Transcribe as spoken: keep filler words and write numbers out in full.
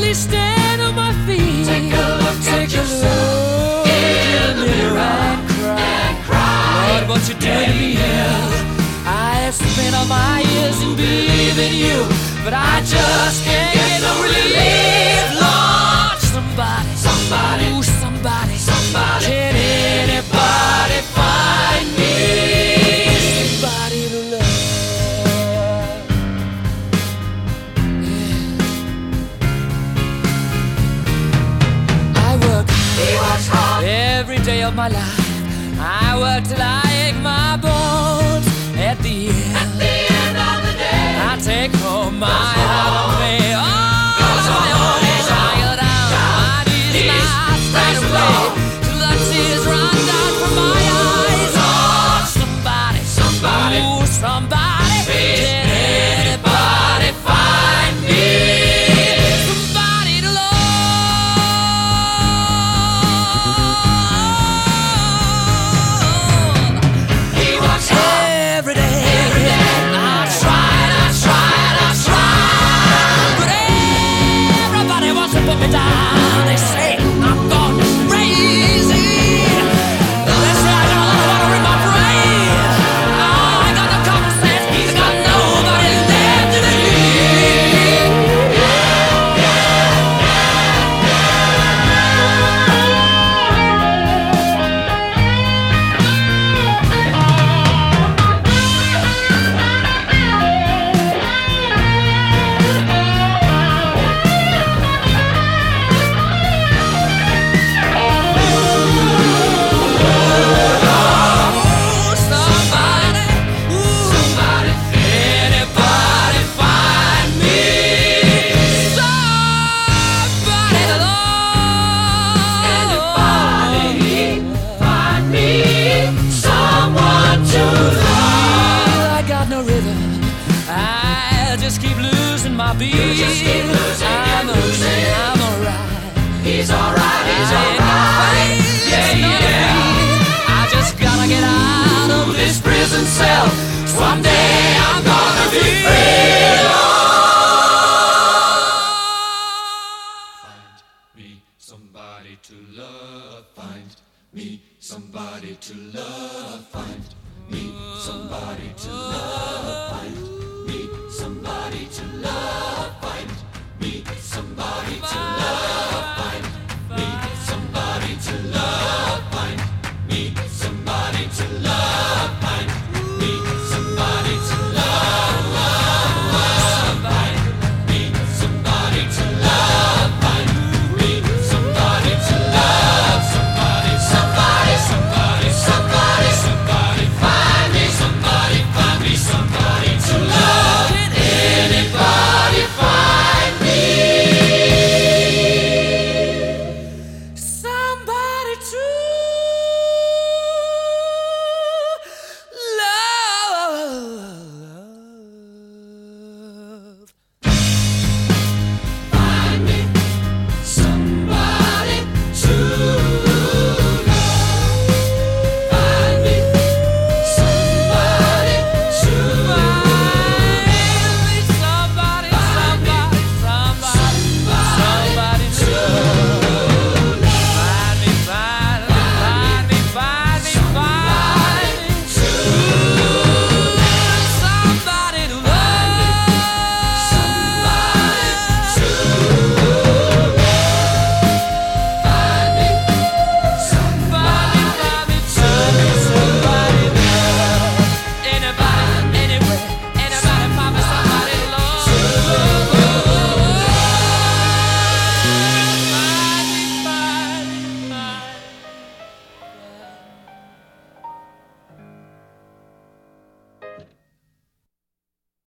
barely stand on my feet. Take a look Take at a yourself look in the mirror and cry. and cry. Lord, what you doing to me? I have spent all my years in believing you, but I just can't get no relief. Lord, somebody, Somebody, ooh, somebody, somebody. can anybody find me somebody to love? Yeah. I work He works hard every day of my life. I work till I ache my bones. At the end, at the end of the day. I take home my heart of me. Oh, Goes on, goes on, I go down, my knees knees, now straight praise the away Lord. till the tears run down from my eyes. Oh, somebody, Somebody, ooh, somebody, please, can anybody find me somebody to love? he works hard Every day, every day. I tried, I tried, I tried, but everybody wants to put me down. They say I'm gone crazy. They say I got a lot of water in my brain. Oh, I got no common sense. I got nobody there to believe. Ooh, somebody, ooh, Somebody, anybody find me somebody to love? anybody find me someone to love. I got no rhythm. I just keep losing my beat. You just keep losing I'm and okay, losing. I'm alright. He's alright, he's I ain't alright. no face, Yeah, no yeah. feet. I just gotta get out of this prison cell. Someday I'm gonna be free. Find me somebody to love. Find me somebody to love. Find me somebody to love. Find